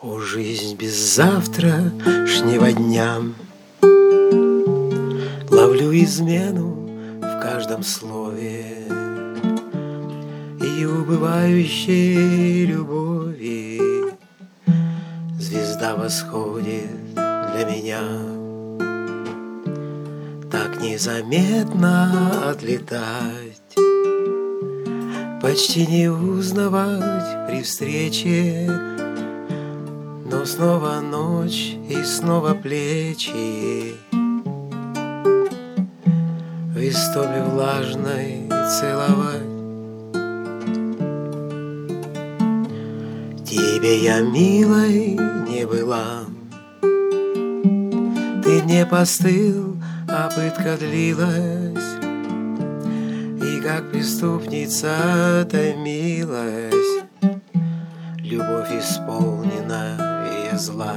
О, жизнь без завтрашнего дня, ловлю измену в каждом слове и убывающей любови. Звезда восходит для меня, так незаметно отлетать, почти не узнавать при встрече. Но снова ночь и снова плечи в истоме влажной целовать. Тебе я милой не была, ты не постыл, а пытка длилась, и как преступница томилась любовь исполнена зла.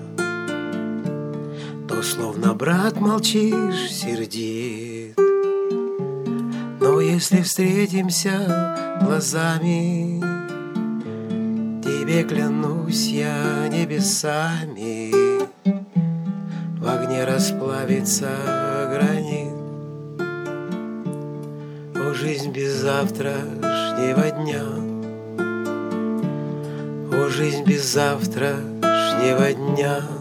То словно брат молчишь, сердит, но если встретимся глазами, тебе клянусь я небесами, в огне расплавится гранит. О, жизнь без завтрашнего дня, о, жизнь без завтрашнего дня.